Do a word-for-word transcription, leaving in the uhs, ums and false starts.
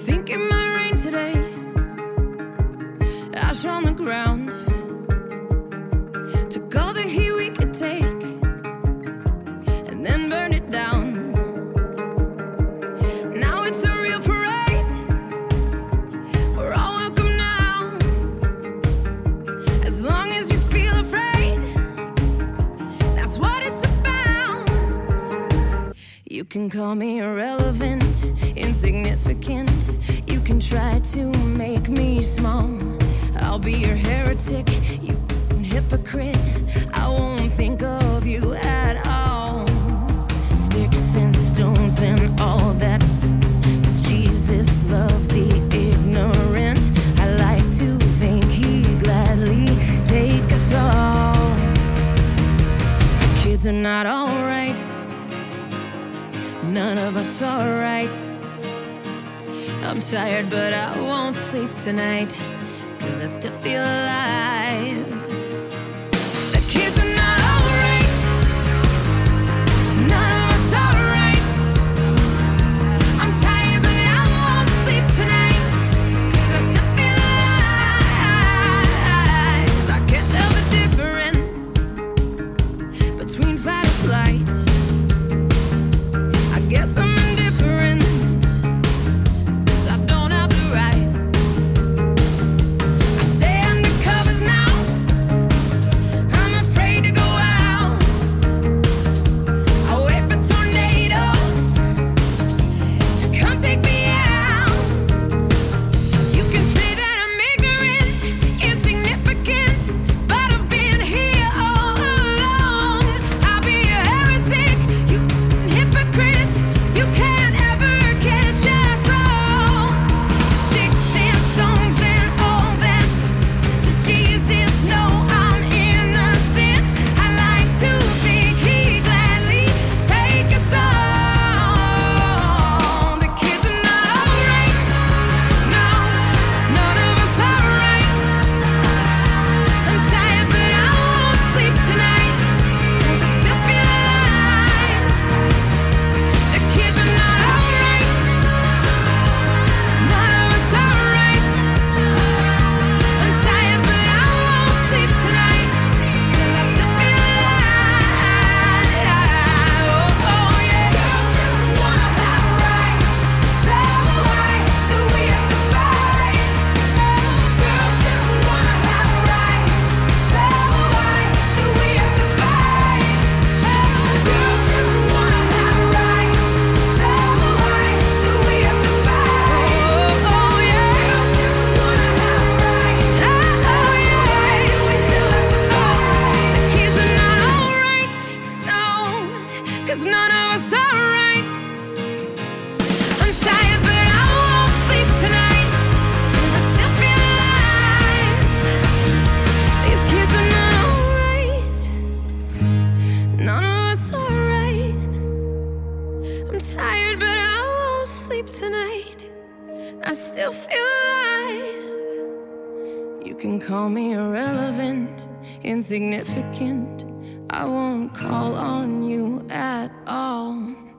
think it might rain today. Ash on the ground. Took all the heat we could take and then burned it down. Now it's a real parade. We're all welcome now. As long as you feel afraid, that's what it's about. You can call me irrelevant, insignificant. You can try to make me small. I'll be your heretic, you hypocrite. I won't think of you at all. Sticks and stones and all that. Does Jesus love the ignorant? I like to think he'd gladly take us all. The kids are not alright. None of us are right. I'm tired, but I won't sleep tonight, 'cause I still feel alive. The kids are not alright. None of us are right. I'm tired, but I won't sleep tonight, 'cause I still feel alive. I can't tell the difference between fight or flight. I guess I'm indifferent, since I don't have the right. I stay under covers now. I'm afraid to go out. I wait for tornadoes to come take me out. You can say that I'm ignorant, insignificant, but I've been here all along. I'll be a heretic, you hypocrites. You can't ever catch us all. Sticks and stones and all that. Does Jesus know I'm innocent? I like to think he'd gladly take us all. The kids are not alright. No, none of us are right. I'm tired, but I won't sleep tonight, 'cause I still feel alive. The kids are not alright. None of us are right. I'm tired, but I won't sleep tonight, 'cause I still feel alive. Oh, oh yeah. Girls just wanna have rights. So why do we have to fight? Girls just wanna have rights. So why do we have to fight? Girls just wanna have rights. So why do we have to fight? Oh, oh yeah. Girls just wanna have rights. Oh, oh yeah. Do we still have to fight? The kids are not alright. No, 'cause none of us are right. I'm tired, but I won't sleep tonight, 'cause I still feel alive. These kids are not alright. None of us are right. I'm tired, but I won't sleep tonight. I still feel alive. You can call me irrelevant, insignificant. I won't call on you at all.